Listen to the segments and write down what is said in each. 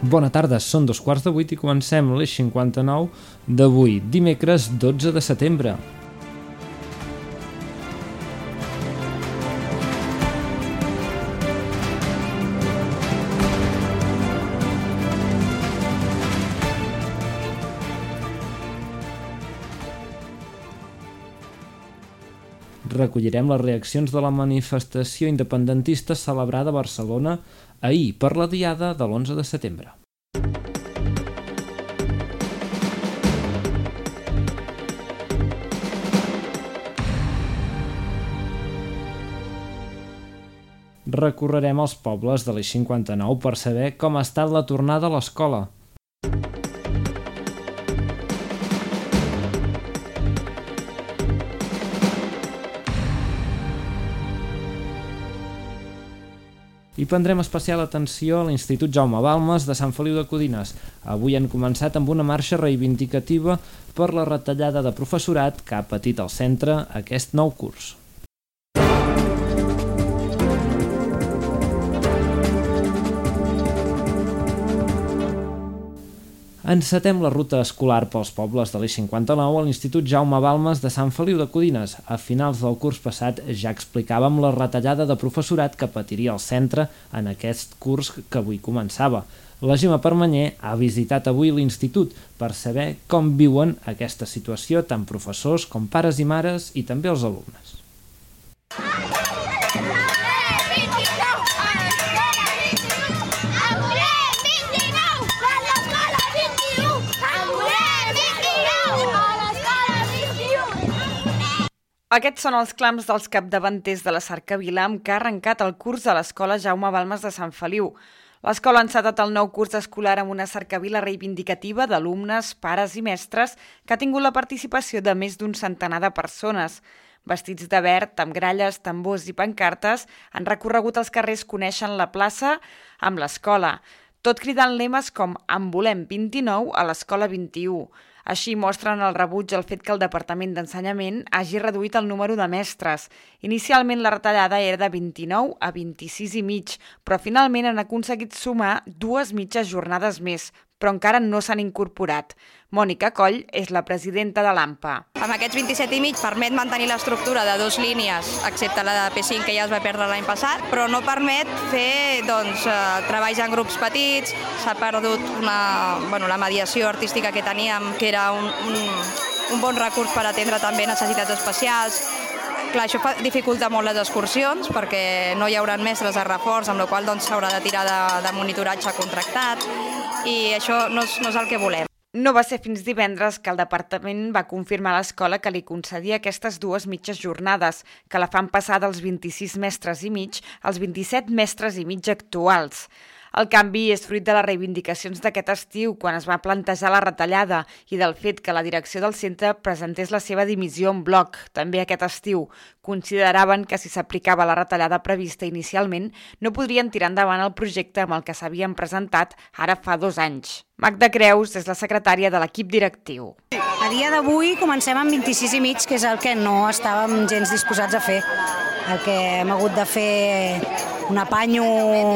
Bona tarda, són 7:15 i comencem l'Eix 59 d'avui, dimecres 12 de setembre. Recollirem les reaccions de la manifestació independentista celebrada a Barcelona ahir per la diada de l'11 de setembre. Recorrerem els pobles de l'Eix 59 per saber com ha estat la tornada a l'escola. I prendrem especial atenció a l'Institut Jaume Balmes de Sant Feliu de Codines. Avui han començat amb una marxa reivindicativa per la retallada de professorat que ha patit el centre aquest nou curs. Encetem la ruta escolar pels pobles de l'Eix 59 a l'Institut Jaume Balmes de Sant Feliu de Codines. A finals del curs passat ja explicàvem la retallada de professorat que patiria el centre en aquest curs que avui començava. La Gemma Permanyer ha visitat avui l'institut per saber com viuen aquesta situació tant professors com pares i mares i també els alumnes. Aquests són els clams dels capdavanters de la Cercavila amb què ha arrencat el curs a l'Escola Jaume Balmes de Sant Feliu. L'escola ha encetat el nou curs escolar amb una cercavila reivindicativa d'alumnes, pares i mestres que ha tingut la participació de més d'un centenar de persones. Vestits de verd, amb gralles, tambors i pancartes, han recorregut els carrers coneixent la plaça amb l'escola, tot cridant lemes com «En volem 29 a l'escola 21». Així mostren el rebuig al fet que el Departament d'Ensenyament hagi reduït el número de mestres. Inicialment la retallada era de 29 a 26 i mig, però finalment han aconseguit sumar 2 mitges jornades més, però encara no s'han incorporat. Mònica Coll és la presidenta de l'AMPA. Amb aquests 27 i mig permet mantenir l'estructura de 2 línies, excepte la de P5 que ja es va perdre l'any passat, però no permet fer treballs en grups petits, s'ha perdut la mediació artística que teníem, que era un bon recurs per atendre també necessitats especials. Clar, això dificulta molt les excursions perquè no hi haurà mestres de reforç, amb la qual cosa s'haurà de tirar de monitoratge contractat i això no és el que volem. No va ser fins divendres que el departament va confirmar a l'escola que li concedia aquestes 2 mitges jornades, que la fan passar dels 26 mestres i mig als 27 mestres i mig actuals. El canvi és fruit de les reivindicacions d'aquest estiu, quan es va plantejar la retallada, i del fet que la direcció del centre presentés la seva dimissió en bloc, també aquest estiu. Consideraven que si s'aplicava la retallada prevista inicialment, no podrien tirar endavant el projecte amb el que s'havien presentat ara fa 2 anys. Magda Creus és la secretària de l'equip directiu. A dia d'avui comencem amb 26 i mig, que és el que no estàvem gens disposats a fer. El que hem hagut de fer un apanyo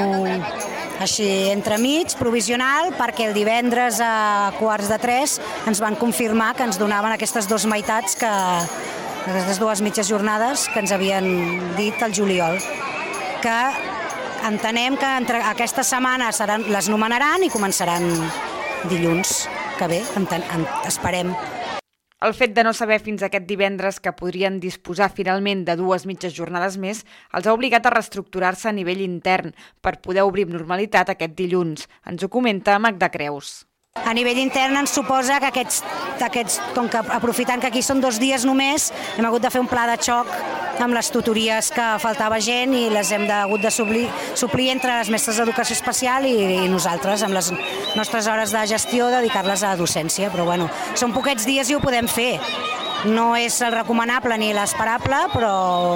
així entremig, provisional, perquè el divendres a 2:45 ens van confirmar que ens donaven aquestes 2 meitats, aquestes 2 mitges jornades que ens havien dit al juliol, que entenem que entre aquesta setmana les nomenaran i començaran dilluns que ve, esperem. El fet de no saber fins aquest divendres que podrien disposar finalment de 2 mitges jornades més els ha obligat a reestructurar-se a nivell intern per poder obrir amb normalitat aquest dilluns. Ens ho comenta Magda Creus. A nivell intern ens suposa que aquests, com que aprofitant que aquí són 2 dies només, hem hagut de fer un pla de xoc amb les tutories que faltava gent i les hem hagut de suplir entre les mestres d'educació especial i nosaltres, amb les nostres hores de gestió, dedicar-les a docència. Però bueno, són poquets dies i ho podem fer. No és el recomanable ni l'esperable, però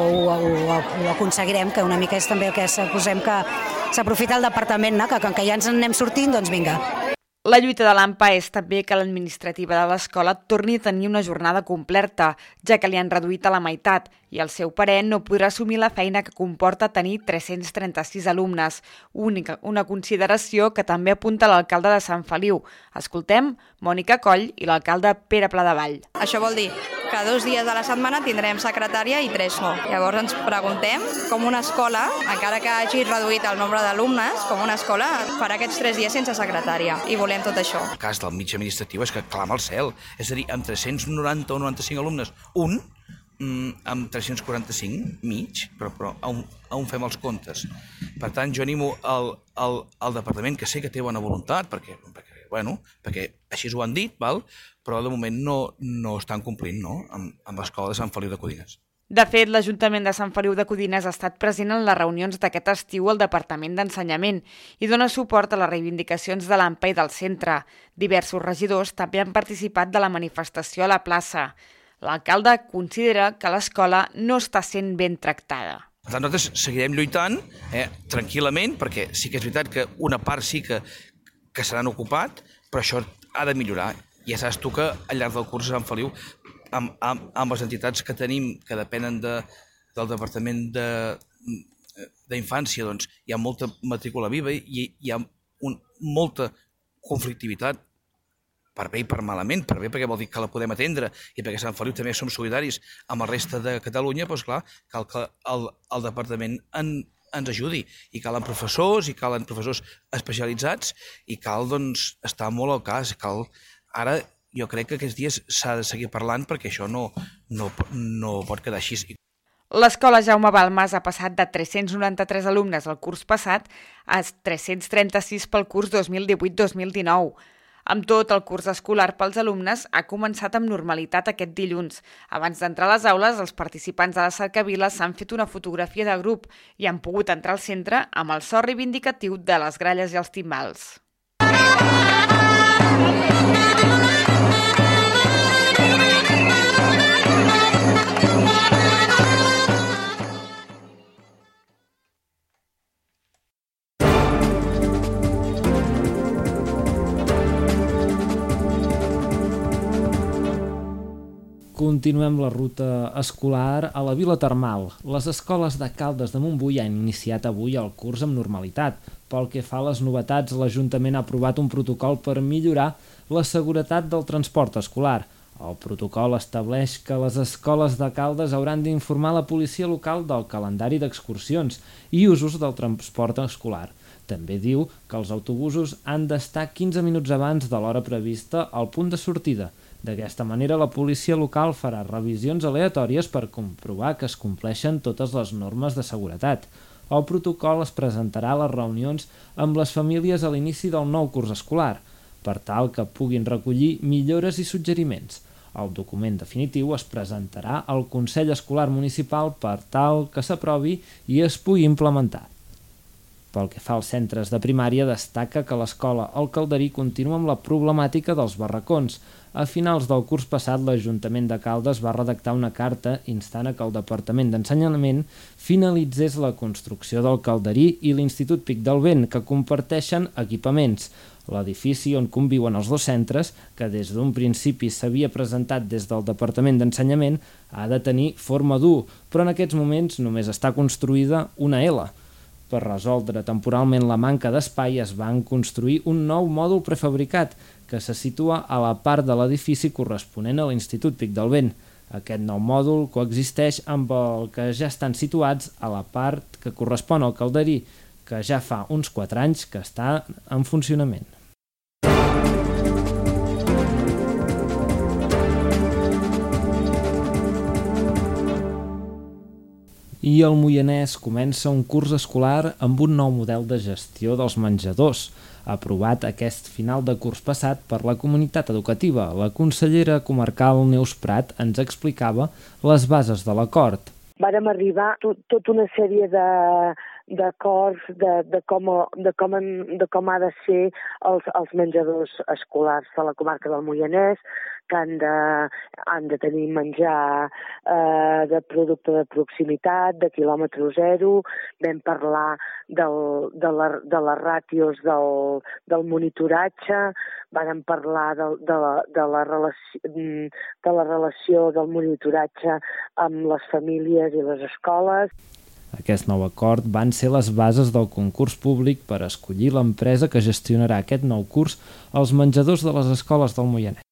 ho aconseguirem, que una mica és també el que suposem que s'aprofita el departament, no? Que com que ja ens n'anem sortint, doncs vinga. La lluita de l'AMPA és també que l'administrativa de l'escola torni a tenir una jornada completa, ja que li han reduït a la meitat, i al seu parer no podrà assumir la feina que comporta tenir 336 alumnes, una consideració que també apunta l'alcalde de Sant Feliu. Escoltem Mònica Coll i l'alcalde Pere Pladevall. Això vol dir que 2 dies de la setmana tindrem secretària i 3 no. Llavors ens preguntem com una escola, encara que hagi reduït el nombre d'alumnes, com una escola farà aquests 3 dies sense secretària, i volem tot això. El cas del mig administratiu és que clama al cel, és a dir, amb 390 o 95 alumnes, amb 345 mig, però on fem els comptes? Per tant, jo animo al departament, que sé que té bona voluntat, perquè així ho han dit, però de moment no estan complint amb l'escola de Sant Feliu de Codines. De fet, l'Ajuntament de Sant Feliu de Codines ha estat present en les reunions d'aquest estiu al Departament d'Ensenyament i dona suport a les reivindicacions de l'AMPA i del centre. Diversos regidors també han participat de la manifestació a la plaça. L'alcalde considera que l'escola no està sent ben tractada. Per tant, nosaltres seguirem lluitant tranquil·lament, perquè sí que és veritat que una part sí que se n'han ocupat, però això ha de millorar. Ja saps tu que al llarg del curs a Sant Feliu, amb les entitats que tenim, que depenen del Departament d'Infància, doncs hi ha molta matrícula viva i hi ha molta conflictivitat, per bé i per malament, per bé perquè vol dir que la podem atendre i perquè a Sant Feliu també som solidaris amb la resta de Catalunya, doncs clar, cal que el Departament ens ajudi, i calen professors especialitzats, i cal doncs estar molt al cas. Ara jo crec que aquests dies s'ha de seguir parlant, perquè això no pot quedar així. L'escola Jaume Balmes ha passat de 393 alumnes el curs passat a 336 pel curs 2018-2019. Amb tot, el curs escolar pels alumnes ha començat amb normalitat aquest dilluns. Abans d'entrar a les aules, els participants de la cercavila s'han fet una fotografia de grup i han pogut entrar al centre amb el so reivindicatiu de les gralles i els timbals. Continuem la ruta escolar a la Vila Termal. Les escoles de Caldes de Montbui han iniciat avui el curs amb normalitat. Pel que fa a les novetats, l'Ajuntament ha aprovat un protocol per millorar la seguretat del transport escolar. El protocol estableix que les escoles de Caldes hauran d'informar la policia local del calendari d'excursions i usos del transport escolar. També diu que els autobusos han d'estar 15 minuts abans de l'hora prevista al punt de sortida. D'aquesta manera, la policia local farà revisions aleatòries per comprovar que es compleixen totes les normes de seguretat. El protocol es presentarà a les reunions amb les famílies a l'inici del nou curs escolar, per tal que puguin recollir millores i suggeriments. El document definitiu es presentarà al Consell Escolar Municipal per tal que s'aprovi i es pugui implementar. Pel que fa als centres de primària, destaca que l'escola El Calderí continua amb la problemàtica dels barracons. A finals del curs passat, l'Ajuntament de Caldes va redactar una carta instant a que el Departament d'Ensenyament finalitzés la construcció del Calderí i l'Institut Pic del Vent, que comparteixen equipaments. L'edifici on conviuen els dos centres, que des d'un principi s'havia presentat des del Departament d'Ensenyament, ha de tenir forma d'U, però en aquests moments només està construïda una L. Per resoldre temporalment la manca d'espai, es van construir un nou mòdul prefabricat que se situa a la part de l'edifici corresponent a l'Institut Pic del Vent. Aquest nou mòdul coexisteix amb el que ja estan situats a la part que correspon al Calderí, que ja fa uns 4 anys que està en funcionament. I el Moianès comença un curs escolar amb un nou model de gestió dels menjadors, aprovat aquest final de curs passat per la comunitat educativa. La consellera comarcal Neus Prat ens explicava les bases de l'acord. Vàrem arribar tota una sèrie d'acords de com ha de ser els menjadors escolars de la comarca del Moianès, que han de tenir menjar de producte de proximitat, de quilòmetre zero. Vam parlar de les ràtios del monitoratge, vam parlar de la relació del monitoratge amb les famílies i les escoles. Aquest nou acord van ser les bases del concurs públic per escollir l'empresa que gestionarà aquest nou curs als menjadors de les escoles del Moianès.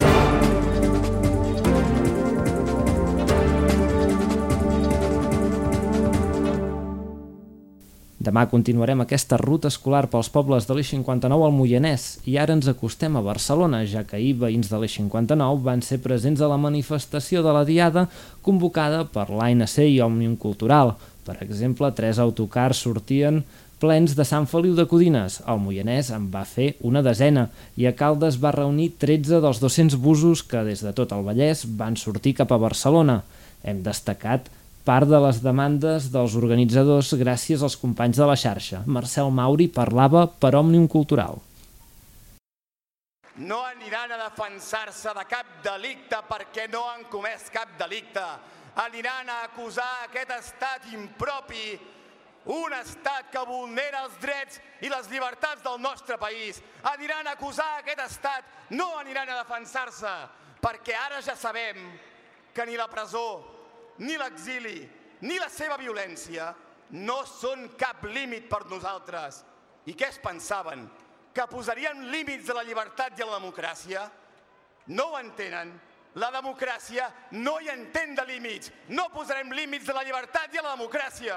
Demà continuarem aquesta ruta escolar pels pobles de l'Eix-59 al Moianès i ara ens acostem a Barcelona, ja que ahir veïns de l'Eix-59 van ser presents a la manifestació de la Diada convocada per l'ANC i Òmnium Cultural. Per exemple, 3 autocars sortien plens de Sant Feliu de Codines. El Moianès en va fer una desena i a Caldes va reunir 13 dels 200 busos que des de tot el Vallès van sortir cap a Barcelona. Hem destacat part de les demandes dels organitzadors gràcies als companys de la xarxa. Marcel Mauri parlava per Òmnium Cultural. No aniran a defensar-se de cap delicte perquè no han comès cap delicte. Aniran a acusar aquest estat impropi, un estat que vulnera els drets i les llibertats del nostre país. Aniran a acusar aquest estat, no aniran a defensar-se, perquè ara ja sabem que ni la presó, ni l'exili, ni la seva violència no són cap límit per nosaltres. I què es pensaven? Que posarien límits a la llibertat i a la democràcia? No ho entenen. La democràcia no hi entén de límits. No posarem límits a la llibertat i a la democràcia.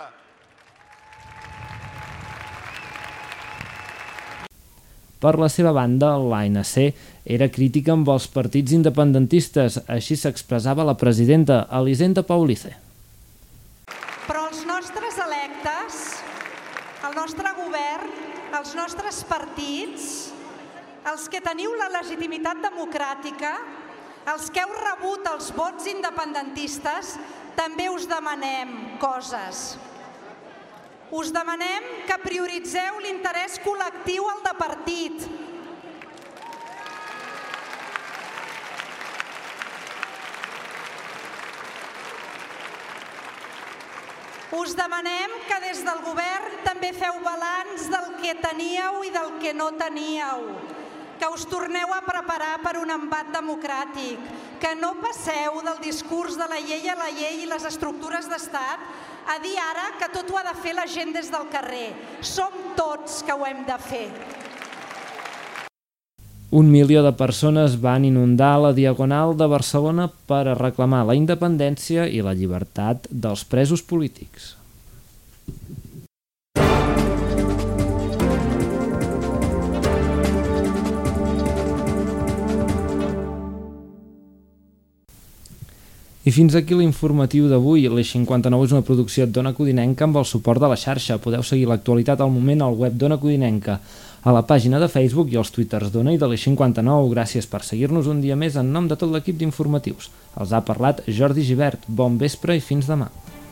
Per la seva banda, l'ANC era crítica amb els partits independentistes, així s'expressava la presidenta Elisenda Paulice. Però els nostres electes, el nostre govern, els nostres partits, els que teniu la legitimitat democràtica, els que heu rebut els vots independentistes, també us demanem coses. Us demanem que prioritzeu l'interès col·lectiu al de partit. Us demanem que des del govern també feu balanç del que teníeu i del que no teníeu, que us torneu a preparar per un embat democràtic, que no passeu del discurs de la llei a la llei i les estructures d'estat a dir ara que tot ho ha de fer la gent des del carrer. Som tots que ho hem de fer. 1 milió de persones van inundar la Diagonal de Barcelona per a reclamar la independència i la llibertat dels presos polítics. I fins aquí l'informatiu d'avui. L'Eix-59 és una producció d'Ona Codinenca amb el suport de la xarxa. Podeu seguir l'actualitat al moment al web d'Ona Codinenca, a la pàgina de Facebook i als twitters d'Ona i de l'Eix-59. Gràcies per seguir-nos un dia més en nom de tot l'equip d'informatius. Els ha parlat Jordi Gibert. Bon vespre i fins demà.